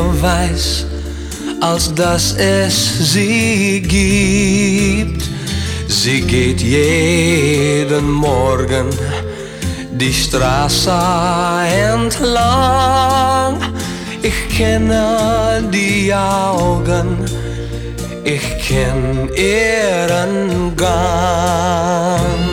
weiß, als dass es sie gibt. Sie geht jeden Morgen die Straße entlang. Ich kenne die Augen, ich kenn ihren Gang.